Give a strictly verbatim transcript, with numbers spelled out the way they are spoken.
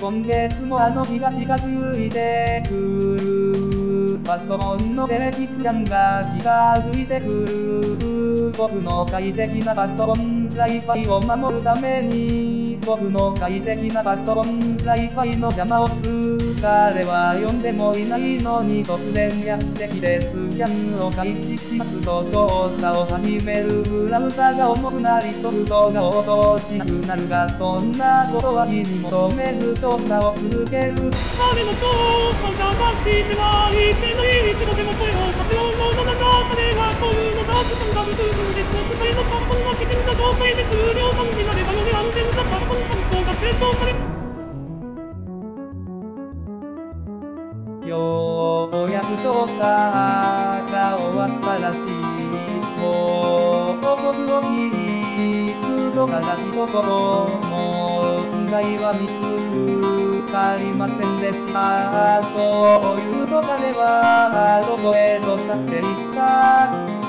今月もあの日が近づいてくる。パソコンのテレビスキャンが近づいてくる。僕の快適なパソコン Wi-Fi を守るために、僕の快適なパソコン Wi-Fi の邪魔をする。彼は呼んでもいないのに突然やってきてスキャンを開始しますと調査を始める。ブラウザが重くなりソフトが応答しなくなるが、そんなことは気に求めず調査を続ける。 彼の調査を探してはいけない。一度でも声をかけようものな中ではこういうのがスキャンダル部分です。お使いのパソコンは危険な状態です。量産になればより安全なパソコン担当が成長されようやく調査が終わったらしい。もう僕を聞くとから一言問題は見つかりませんでした。そう言うと彼はどこへと去っていった。